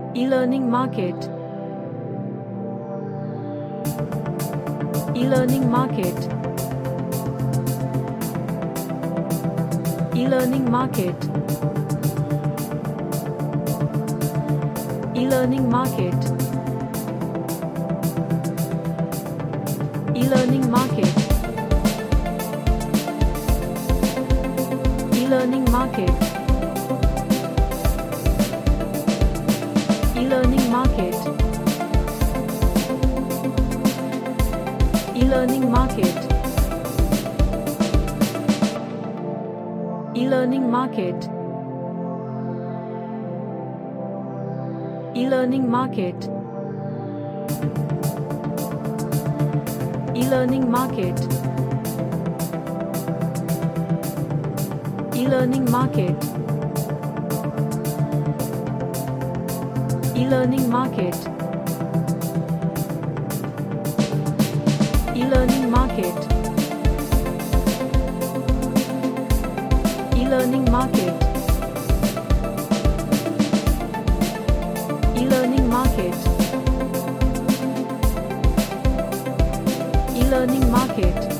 E-learning market. E-learning market. E-learning market. E-learning market. E-learning market. E-learning market. E-learning market. E-learning market. E-learning market. E-learning market. E-learning market. E-learning market. E-learning market. E-learning market. E-learning market. E-learning market. E-learning market.